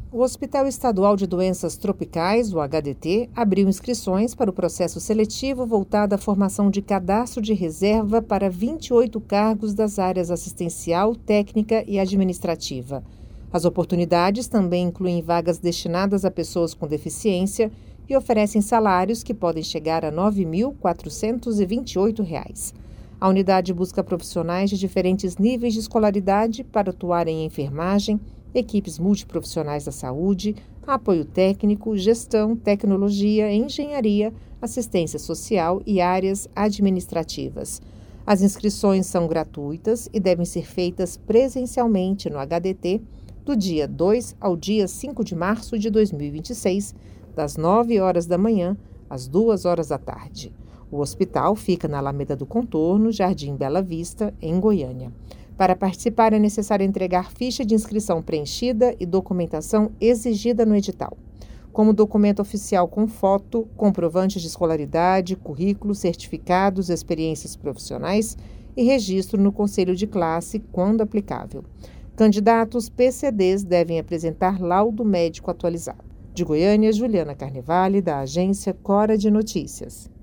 O Hospital Estadual de Doenças Tropicais, o HDT, abriu inscrições para o processo seletivo voltado à formação de cadastro de reserva para 28 cargos das áreas assistencial, técnica e administrativa. As oportunidades também incluem vagas destinadas a pessoas com deficiência e oferecem salários que podem chegar a R$ 9.428. A unidade busca profissionais de diferentes níveis de escolaridade para atuarem em enfermagem, equipes multiprofissionais da saúde, apoio técnico, gestão, tecnologia, engenharia, assistência social e áreas administrativas. As inscrições são gratuitas e devem ser feitas presencialmente no HDT do dia 2 ao dia 5 de março de 2026, das 9 horas da manhã às 2 horas da tarde. O hospital fica na Alameda do Contorno, Jardim Bela Vista, em Goiânia. Para participar, é necessário entregar ficha de inscrição preenchida e documentação exigida no edital, como documento oficial com foto, comprovantes de escolaridade, currículo, certificados, experiências profissionais e registro no conselho de classe, quando aplicável. Candidatos PCDs devem apresentar laudo médico atualizado. De Goiânia, Juliana Carnevale, da agência Cora de Notícias.